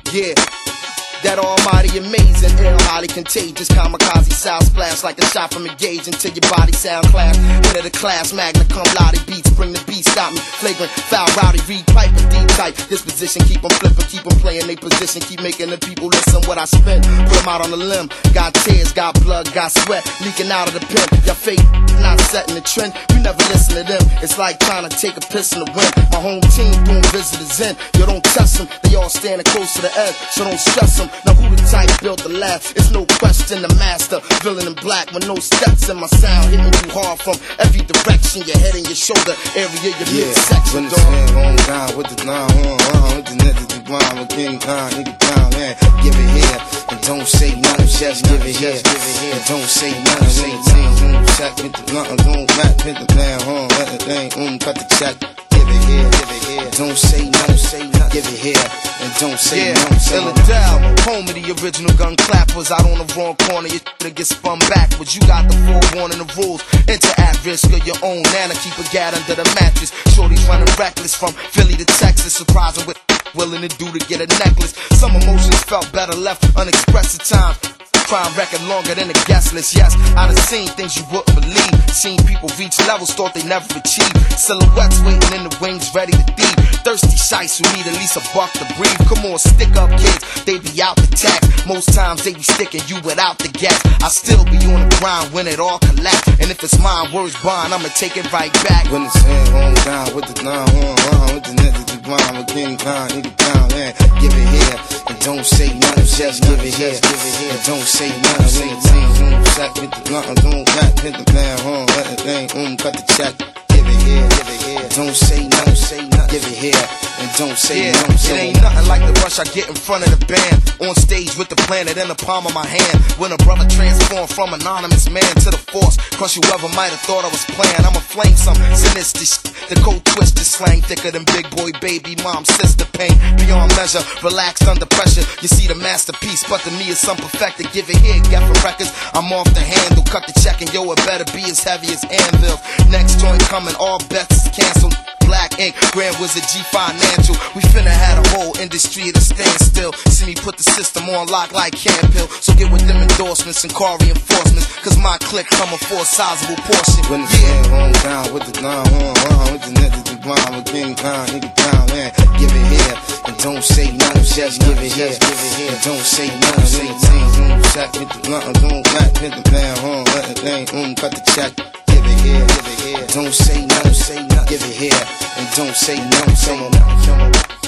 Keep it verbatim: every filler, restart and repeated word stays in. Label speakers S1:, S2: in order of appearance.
S1: Yeah. That almighty amazing, ill, highly contagious, kamikaze sound splash like a shot from a gauge until your body sound class. Head of the class, magna cum laude beats, bring the beat, stop me, flagrant, foul, rowdy, read pipe, and deep type. Disposition, keep them flipping, keep them playing they position, keep making the people listen what I spin. Put them out on the limb, got tears, got blood, got sweat, leaking out of the pen. Your fake not setting the trend, you never listen to them. It's like trying to take a piss in the wind. My home team doing visitors in, you don't test them, they all standing close to the edge, so don't stress them. Now who the type built the last? It's no question the master, villain in black with no steps in my sound, hitting you hard from every direction, your head and your shoulder area, your yeah, midsection.
S2: When it's hand on down with the nine on on with the niggas the blind with King Khan, nigga down, man. Give it here and don't say nothing, just give it here and don't say nothing. Say nothing, um, check with the blunt, don't back, hit the damn home, let the thing, um, cut the check. Give it here, give it here, don't say nothing, say nothing. Give it here and don't say
S1: yeah,
S2: nothing. Say
S1: Illidale, home of the original gun clappers. Out on the wrong corner, you to get spun backwards. You got the forewarning, the rules. Enter at risk of your own nana. Keep a gat under the mattress. Shorty's running reckless from Philly to Texas. Surprising with willing to do to get a necklace. Some emotions felt better left unexpressed at times. Crime record longer than a guest list, yes. I done seen things you wouldn't believe. Seen people reach levels thought they never achieved. Silhouettes waiting in the wings ready to thieve. Thirsty shites who need at least a buck to breathe. Come on, stick up kids, they be out the tax. Most times they be sticking you without the gas. I still be on the grind when it all collapse. And if it's mine, words bond, I'ma take it right back.
S2: When it's hand on down with the nine on on with the niggas the blind with King Khan, nigga down, man. Give it here and don't say nothing, just give it here and don't say nothing. Say nothing, um, check with the blunt, don't back, hit the damn home, let the thing, um, cut the check. Give it here, give it here, don't say nothing, say nothing. Give it here and don't say
S1: yeah,
S2: nothing.
S1: It ain't nothing like the rush I get in front of the band. On stage with the planet in the palm of my hand. When a brother transformed from anonymous man to the force, crush whoever might have thought I was playing. I'ma flame some sinister shit. The cold twisted slang thicker than big boy baby mom sister pain. Beyond measure, relaxed under pressure. You see the masterpiece, but to me it's unperfected. Give it here, get for records. I'm off the handle, cut the check and yo, it better be as heavy as anvil. Next joint coming, all bets is canceled. Black ink, Grand Wizard G Financial. We finna have a whole industry to stand still. See me put the system on lock like Campbell. So get with them endorsements and car reinforcements, cause my clique coming for a sizable portion.
S2: When it's hand on down with the nine on on with the niggas the blind with King Khan, nigga down, man. Give it here and don't say nothing, just give it here and don't say nothing. Say nothing, um, check with the blunt, don't back, hit the damn home, let the thing, um, cut the check. Give it here, give it here, don't say nothing, say nothing. Give it here and don't say nothing, say nothing.